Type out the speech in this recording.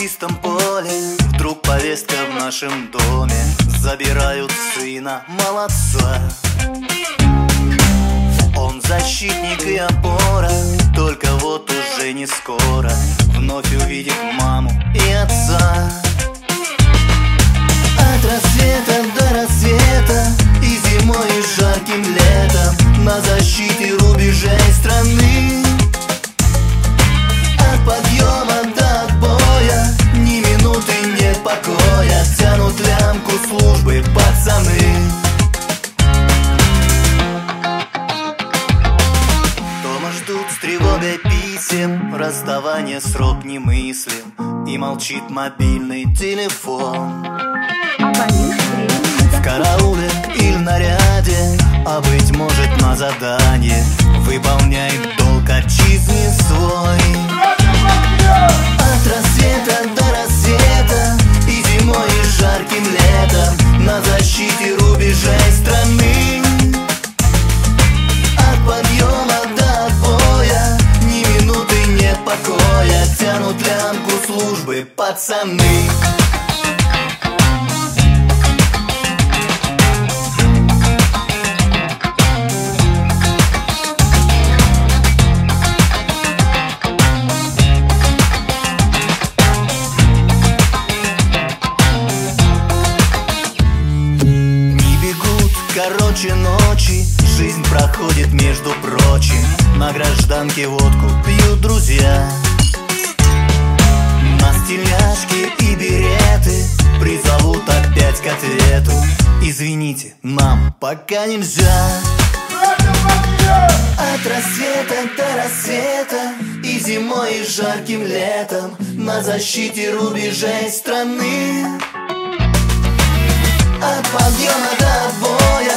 чистом поле вдруг повестка в нашем доме. Забирают сына, молодца. Он защитник и опора, только вот уже не скоро вновь увидит маму и отца. От рассвета до рассвета, и зимой, и жарким летом, на защите рубежей страны. От подъема до отбоя, ни минуты нет покоя, тянут лямку службы пацаны. Дома ждут с тревогой писем, расставание срок немыслим, и молчит мобильный телефон. В карауле или наряде, а быть может на задании, выполняет долг отчизны свой. От рассвета до рассвета, и зимой, и жарким летом, на защите рубежей страны. От подъема до отбоя, ни минуты нет покоя, тянут лямку службы пацаны. Короче ночи, жизнь проходит между прочим. На гражданке водку пьют друзья, нас тельняшки и береты призовут опять к ответу. Извините, нам пока нельзя. От рассвета до рассвета, и зимой, и жарким летом, на защите рубежей страны. От подъема до отбоя,